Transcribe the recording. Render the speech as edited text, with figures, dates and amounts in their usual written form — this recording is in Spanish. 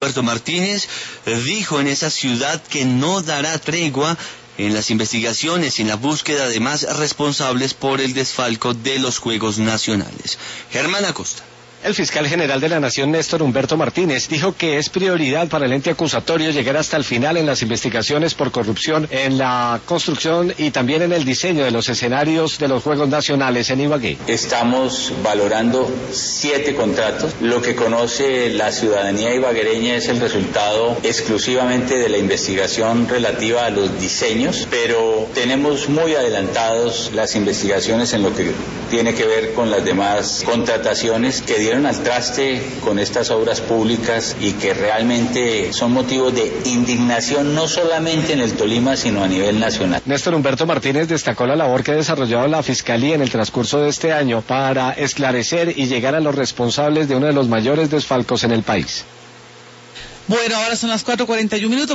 Humberto Martínez, dijo en esa ciudad que no dará tregua en las investigaciones y en la búsqueda de más responsables por el desfalco de los Juegos Nacionales. Germán Acosta. El fiscal general de la Nación, Néstor Humberto Martínez, dijo que es prioridad para el ente acusatorio llegar hasta el final en las investigaciones por corrupción en la construcción y también en el diseño de los escenarios de los Juegos Nacionales en Ibagué. Estamos valorando 7 contratos. Lo que conoce la ciudadanía ibaguereña es el resultado exclusivamente de la investigación relativa a los diseños, pero tenemos muy adelantados las investigaciones en lo que tiene que ver con las demás contrataciones que dieron al traste con estas obras públicas y que realmente son motivos de indignación no solamente en el Tolima sino a nivel nacional. Néstor Humberto Martínez destacó la labor que ha desarrollado la Fiscalía en el transcurso de este año para esclarecer y llegar a los responsables de uno de los mayores desfalcos en el país. Bueno, ahora son las 4:41.